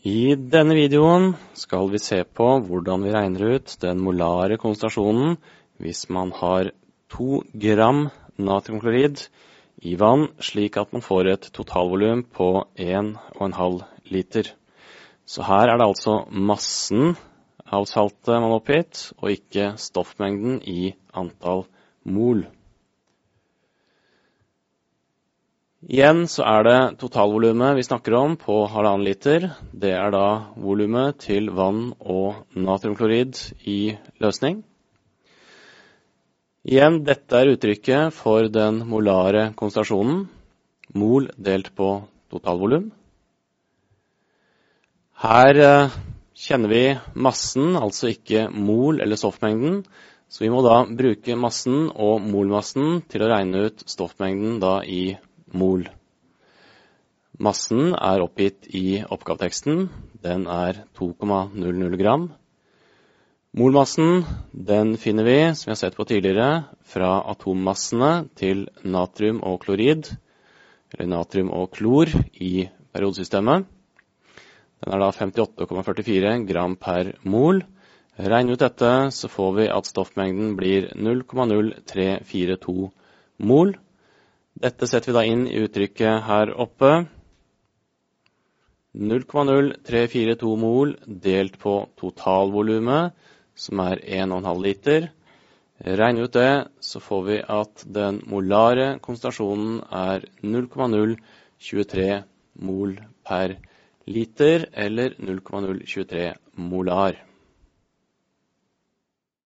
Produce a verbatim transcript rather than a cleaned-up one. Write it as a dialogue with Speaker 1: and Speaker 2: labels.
Speaker 1: I denne videoen skal vi se på hvordan vi regner ut den molare konsentrasjonen hvis man har to gram natriumklorid i vann, slik at man får et totalvolum på en og en halv liter. Så her er det altså massen av saltet man har oppgitt, og ikke stoffmengden i antall mol. Igjen så er det totalvolumet vi snakker om på halvannen liter. Det er da volumet til vann og natriumklorid i løsning. Igjen, dette er uttrykket for den molare konsentrasjonen, mol delt på totalvolum. Her eh, kjenner vi massen, altså ikke mol eller stoffmengden, så vi må da bruke massen og molmassen til å regne ut stoffmengden da i mol. Massen er oppgitt i oppgaveteksten. Den er to komma null null gram. Molmassen, den finner vi, som vi har sett på tidligere, fra atommassene til natrium og klorid, eller natrium og klor i periodesystemet. Den er da femtiåtte komma førtifire gram per mol. Regner ut dette, så får vi at stoffmengden blir null komma null tre fire to mol. Dette setter vi da inn i uttrykket her oppe. null komma null tre fire to mol delt på totalvolumet, som er en og en halv liter. Regner ut det, så får vi at den molare konsentrasjonen er null komma null to tre mol per liter, eller null komma null to tre molar.